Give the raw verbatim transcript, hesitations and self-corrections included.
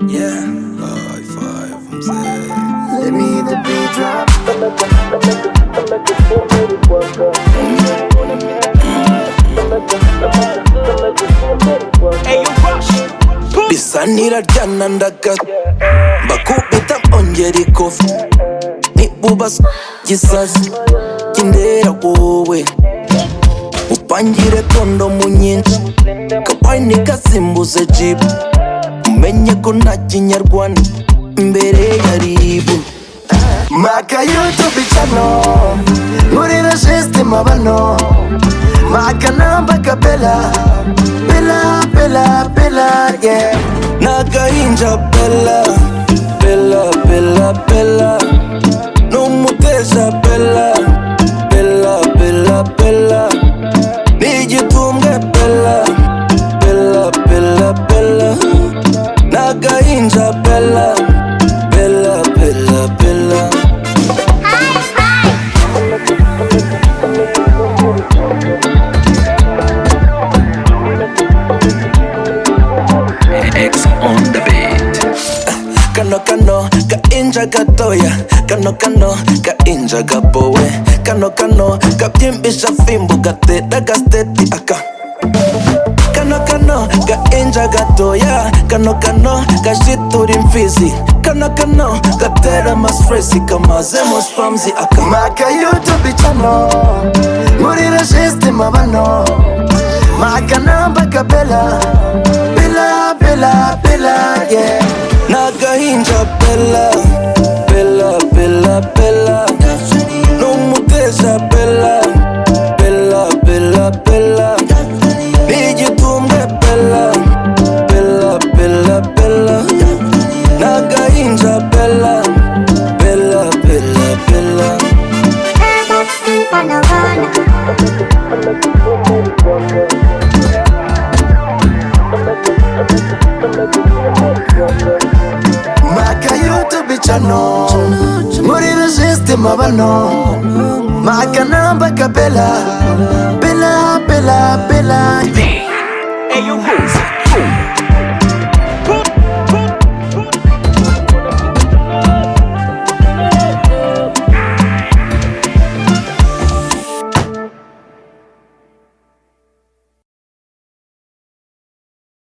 Yeah, high five, I'm saying. Let me hit the beat drop. Hey, you rush. Bisa niraryana ndagata bakubita ongera ikofi nibubas gisazi kindera wowe upangire kondomu nyinshi kawaini gasimbuze jibu umenye ko nta kinyarwanda imbere ya ribu Maka YouTube channel Murira system abano Maka namba kapela Bella, bella, bella, yeah nagahinja bella bella bella bella numuteja bella bella bella bella nigitumbwe bella bella bella bella nagahinja bella bella bella bella X on the beat. Kano kano ka inja gatoya Kano kano ka inja gabowe Kano kano ka byimbisha fimbo gatera gasteti aka Kano kano ka inja gatoya Kano kano ka shitura imfizi Kano kano gatera masfresi kamazemo spamzi aka Maka YouTube channel Murira system abano Maka namba kapela Bella, bella, bella, yeah nagahinja bella bella bella bella numuteja bella bella bella bella nigitumbwe bella bella bella bella nagahinja bella bella bella bella Maka YouTube channel Murira system abano Maka namba kapela Bella, bella, bella Hey, you rush.